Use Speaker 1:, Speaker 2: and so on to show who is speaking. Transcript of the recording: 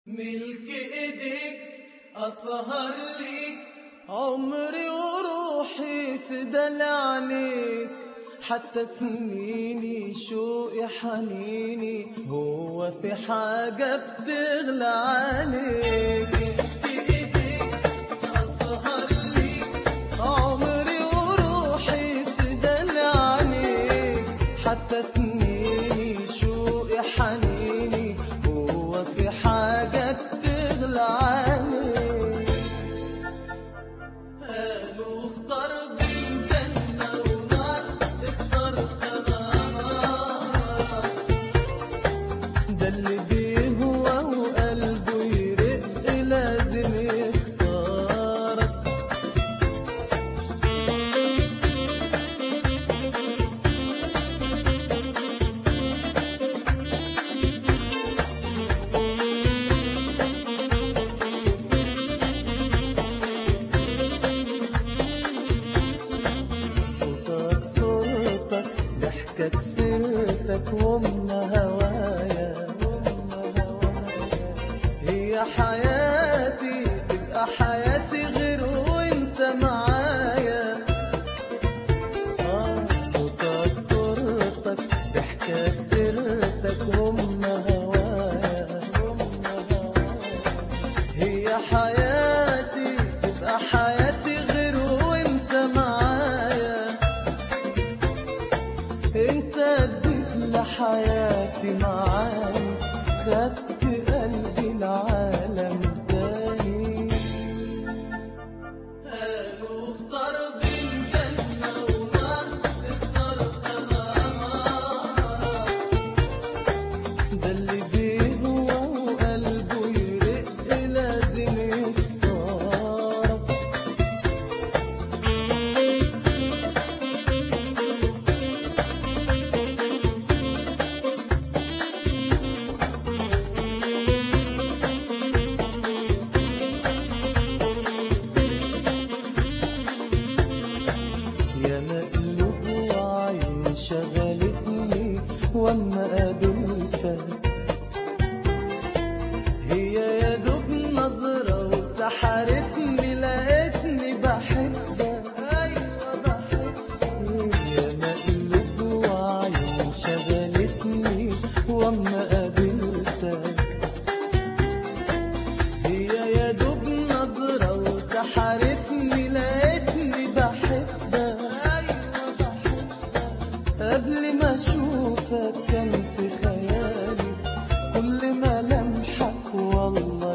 Speaker 1: ملك ايديك اسهر ليك عمري وروحي فدى لعنيك، حتى سنيني شوقي حنيني هو في حاجة بتغلى عليك. ملك ايديك اسهر ليك عمري وروحي فدى لعنيك، حتى سنيني شوقي حنيني هو في حاجة بتغلى عليك. قالوا اختار بين جنة ونار، اخترت انا نار، ده اللي بيهوى وقلبه يرق لازم يختارك. ضحكك سيرتك ومن هوايا، هي حياتي تبقى حياتي غير وانت معايا. صوتك صورتك ضحكك سيرتك ومن هوايا، هي حياتي تبقى حياتي غير وانت معايا. انت اديت لحياتي معاني، خدت قلبي العالم تاني. قالوا اختار بين جنة ونار، اخترت انا نار، ده اللي بيهوى وقلبه يرق لازم يختارك. يا مقلوب وعين شغلتني واما قابلتك، هي يا دوب نظرة وسحرتني لقيتني بحبك. ايوه بحبك. يا مقلوب وعين شغلتني واما قابلتك، هي يا دوب نظرة وسحرتني لقيتني بحبك. قبل ما اشوفك كان في خيالي كل ما لمحك والله